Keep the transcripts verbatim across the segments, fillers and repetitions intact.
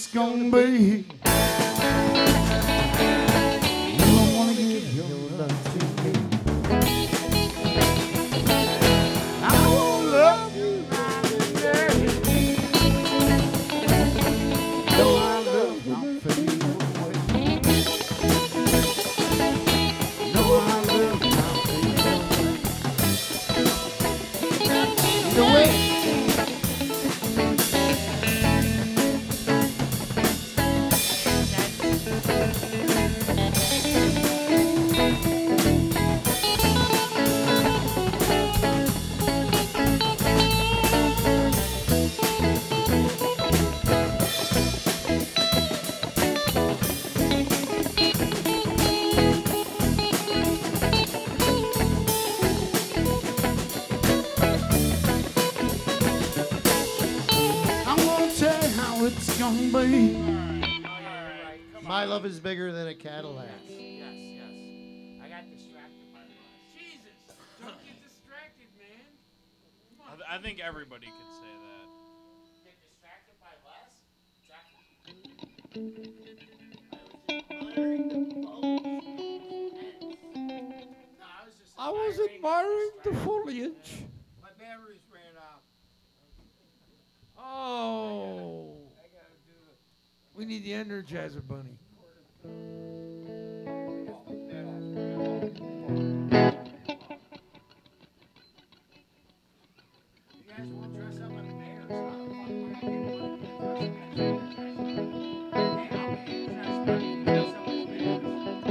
it's gonna be. You don't wanna give your love to me. I won't love you night and day. Though our love not fade away. Though our love not fade away. Either way. It's gonna be. My love is bigger than a Cadillac. Yes, yes, yes. I got distracted by the bus. Jesus, don't get distracted, man. Come I, on. th- I think everybody could say that. Get distracted by less? I was admiring the foliage. My batteries ran out. Oh. We need the Energizer Bunny. You guys won't dress up as bears. How the fuck would I get one to dress up as bears? Hey, I'll be interested in dress up as bears.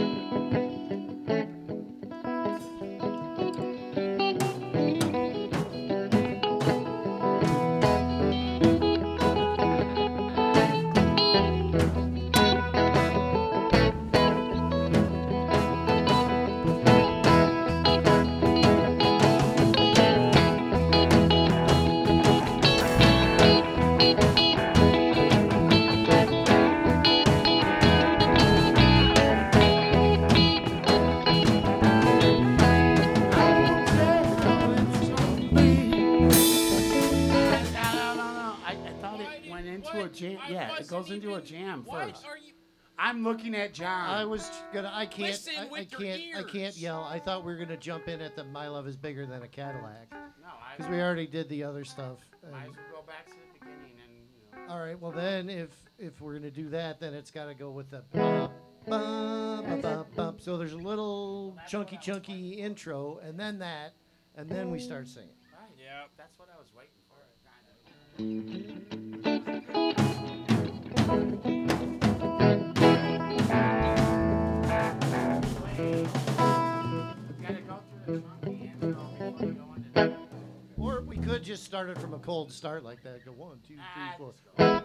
Jam, yeah, it goes into a jam What first. are you? I'm looking at John. I was gonna. I can't. Listen I, I with your can't. I can't ears. yell. I thought we were gonna jump in at the "My love is bigger than a Cadillac" no, I because we already did the other stuff. and- might as well go back to the beginning and you know. all right. Well, then if if we're gonna do that, then it's got to go with the. Bum, bum, bum, bum. So there's a little chunky, chunky intro, and then that, and then we start singing. Right. Yep. That's what I was waiting for. Gotta go through the chunky intro before we go into the- Or we could just start it from a cold start like that. Go one, two, Ah, three, four. just go. No.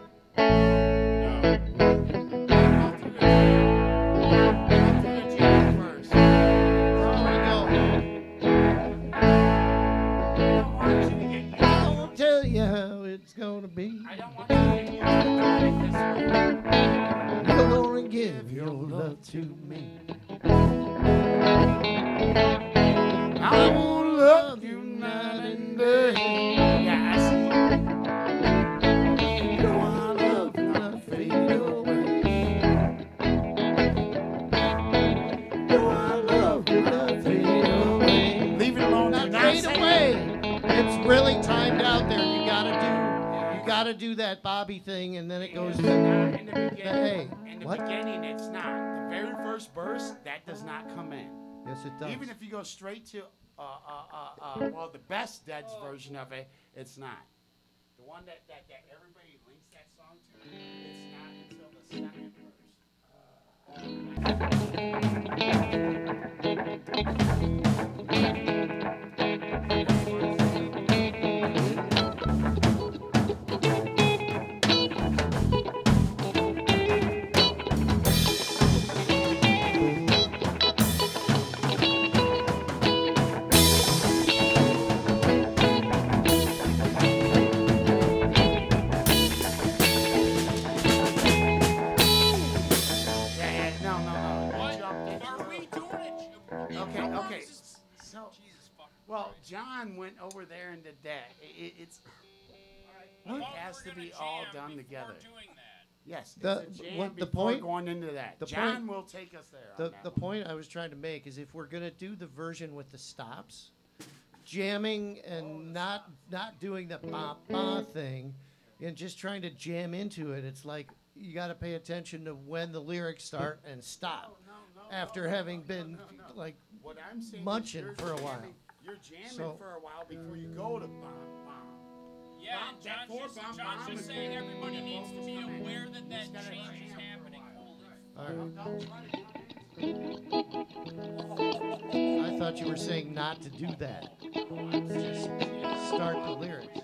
Go through the jam. Go through the jam first. Where do we go? I don't want you to get used to I won't tell you how it's gonna be. I don't want you to get used to doing it this way. You're gonna give your love to me. I wanna love you night and day. Yeah, I see. You know our love not fade away. You know our love not fade away. Leave it alone. Not Do not fade say away. It's really timed out there. You gotta do. You gotta do that Bobby thing, and then it goes. It's not in the beginning. Hey, in the what? beginning, it's not. The very first verse, that does not come in. Yes, it does. Even if you go straight to, uh, uh, uh, uh, well, the best Dead's version of it, it's not. The one that, that, that everybody links that song to, it's not until the second verse. Yeah, yeah, no, no, no. You What jumped into are it. we doing? It? Okay, okay. So, Jesus fuck. well, John went over there and did that. It, it, it's I it thought has we to were be gonna all jam done before together. Doing that. Yes, The- it's a jam what- the before point- going into that. the John point- will take us there. The on that the one. point I was trying to make is if we're gonna do the version with the stops, jamming and not not doing the ba ba thing, and just trying to jam into it, it's like you got to pay attention to when the lyrics start and stop. No, no, no, After no, having no, been no, no, no. like What I'm saying is munching you're for a while. jamming- You're jamming So- for a while before you go to bomb bomb. Yeah, Bomb- and that John's four just, bomb John's bomb just is- saying everybody the needs to vocals be come in. aware that You that just gotta change jam is for a happening. while. Holy all right. Don't try to- I thought you were saying not to do that. Just start the lyrics.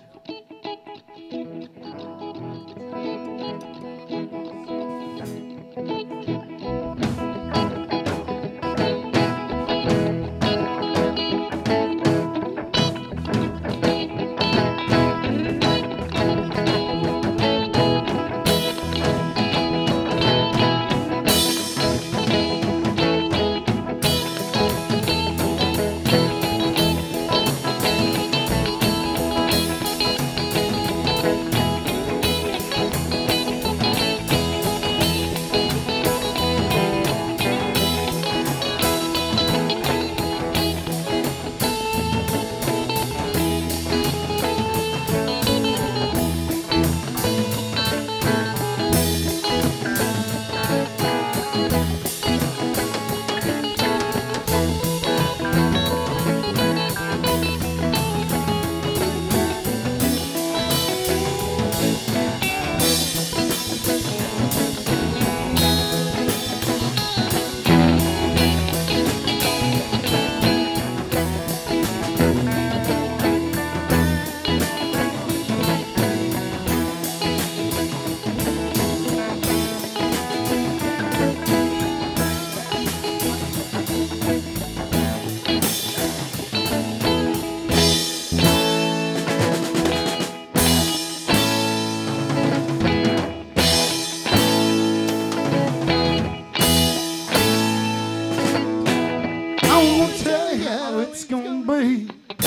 I won't tell you how it's gonna be.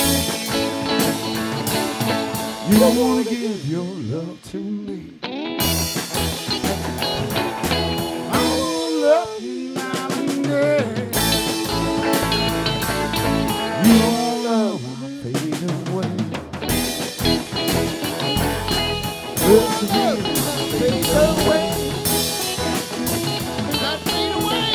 You don't wanna give your love to me. I wanna love you now and then. Your love will fade away. Persevere, fade away. Not fade away.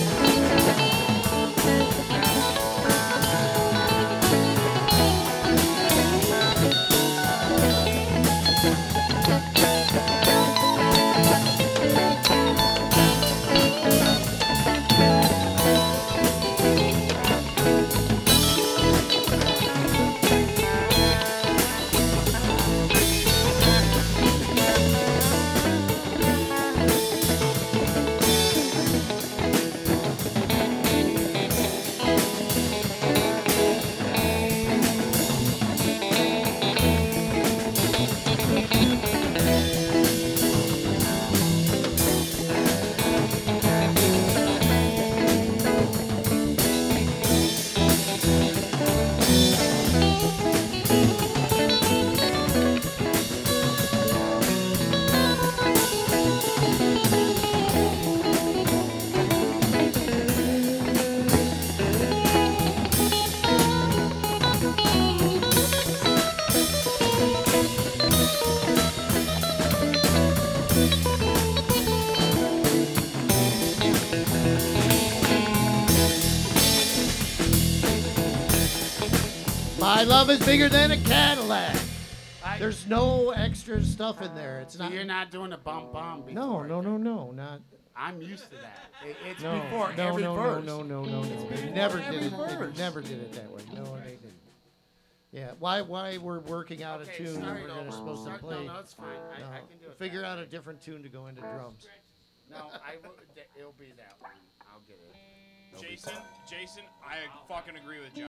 My love is bigger than a Cadillac. I- There's no extra stuff in there. It's So not. you're not doing a bump bomb before. No, no, it. no, no, not. I'm used to that. It, it's No, before no, every no, verse. no, no, no, no, no. They before never every did it. verse. They never did it that way. No, they didn't. Yeah, why? Why we're working out Okay, a tune that sorry, we're no, gonna supposed to sorry, play? No, no, it's fine. I, No, I can do it. figure that out a way. different tune to go into drums. No, I will, th- it'll be that one. I'll get it. It'll be Jason, Jason, I fucking agree with John.